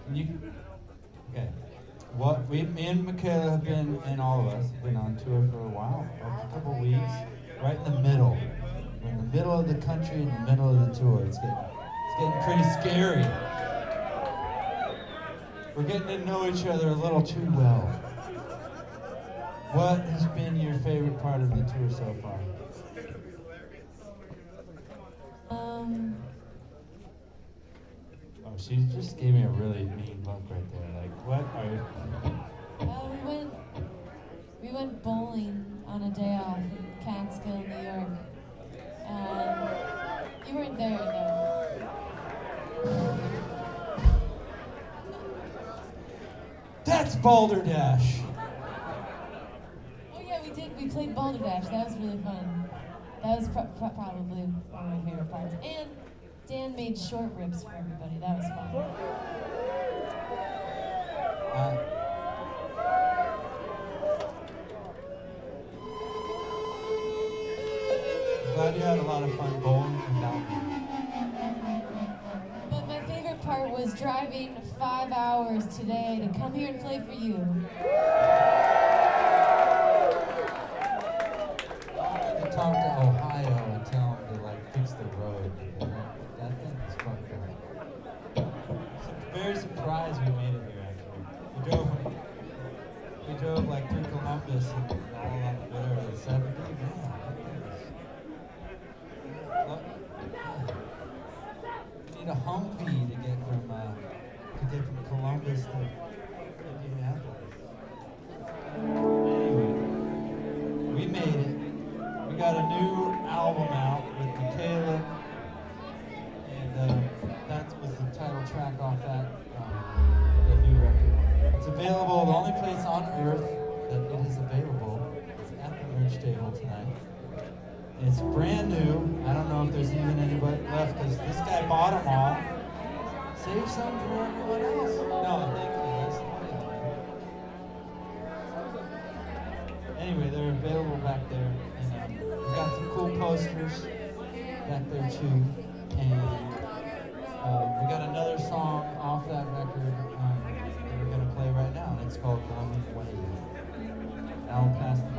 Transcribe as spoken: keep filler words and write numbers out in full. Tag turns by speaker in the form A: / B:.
A: You, okay. What we, me and Michaela have been, and all of us have been on tour for a while, a couple of weeks, right in the middle. We're in the middle of the country, in the middle of the tour. It's getting, it's getting pretty scary. We're getting to know each other a little too well. What has been your favorite part of the tour so far?
B: Um.
A: Oh, she just gave me a really mean look right there. Like, what are you?
B: Uh, we went. We went bowling on a day off in Catskill, New York. And you weren't there though.
A: That's Balderdash.
B: Oh yeah, we did. We played Balderdash. That was really fun. That was pro- pro- probably one of my favorite parts. And Dan made short ribs for everybody. That was fun.
A: Uh, I'm glad you had a lot of fun bowling without me.
B: But my favorite part was driving five hours today to come here and play for you.
A: I talk to Ohio and tell them to like fix the road. That thing is fucked up. So very surprised we made it here actually. We drove we drove like through Columbus and all on the bitter of the seventy. Man, that thing is look, we need a Humvee to get from uh, to get from Columbus to Indianapolis. Anyway, we made it. We got a new album out with Michaela, and uh, that was the title track off that um, the new record. It's available. The only place on earth that it is available is at the merch table tonight. And it's brand new. I don't know if there's even anybody left because this guy bought them all. Save some for everyone else. No, thank you. That's Anyway, they're available back there. And, um, we got some cool posters back there too. And uh, we got another song off that record um, that we're gonna play right now, and it's called Going Away. Now I'll pass the